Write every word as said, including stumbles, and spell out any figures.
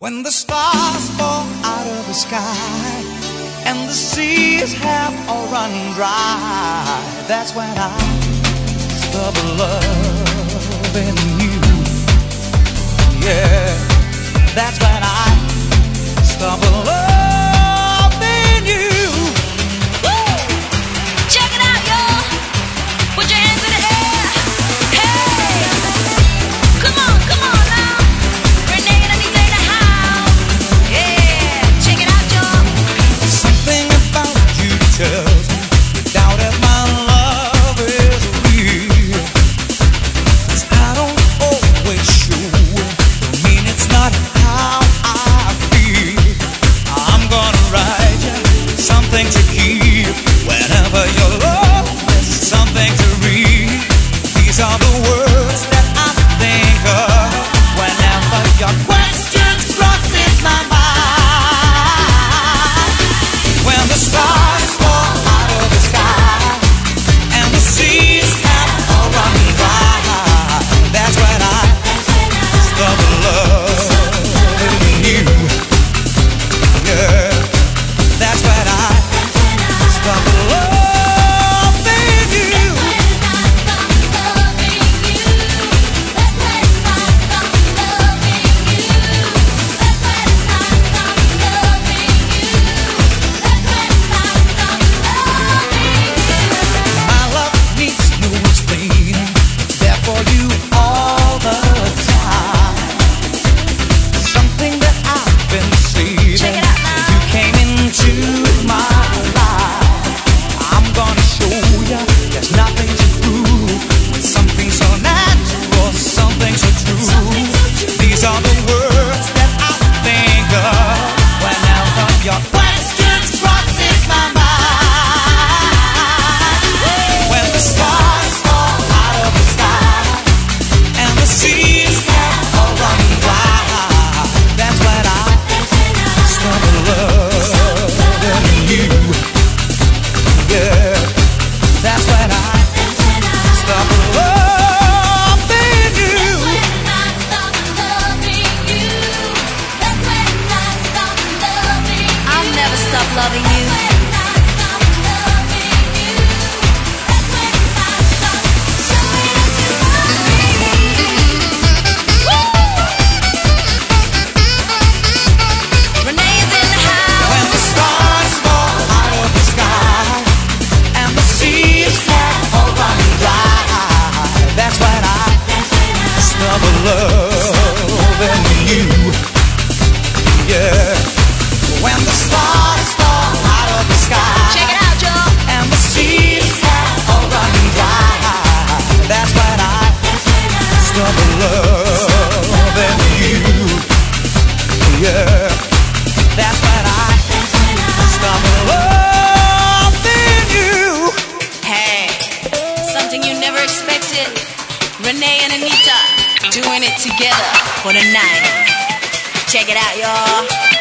When the stars fall out of the sky and the seas have all run dry, that's when I stop loving you. Yeah, that's when I stop loving you. Woo! Check it out, y'all. Put your hands in the air. Hey! Come on, come on now. Renee and Anita in the house. Yeah, check it out, y'all. Something about you tells me you doubt if my love is real. 'Cause I don't always show it. Don't mean it's not how I feel. I'm gonna write you something to keep whenever you're lost, something to read. These are the words that I think of whenever your questions crosses my mind. When the stars fall out of the sky and the seas have all run dry, that's when I stop loving you. Yeah, that's when I stop loving you. My love needs no explaining. It's there for you all the time. Something that I've been saving. Check it out now. You came into my life. I'm gonna show you there's nothing to prove. When something's so natural, something so true. These are the words that I think of whenever your questions crosses my mind. When the stars fall out of the sky and the seas have all run dry, that's when I stop loving you. Yeah, that's when I stop loving you. I'll never stop loving you. Renee's in the house. When the stars fall out of the sky and the seas have all run dry, that's when I stop loving you. Yeah, when the stars fall out of the sky Check it out, y'all. and the seas have all run dry, that's when I stop loving you. Yeah, that's when I stop loving you. Hey, something you never expected. Renee and Anita doing it together for the night. Check it out, y'all.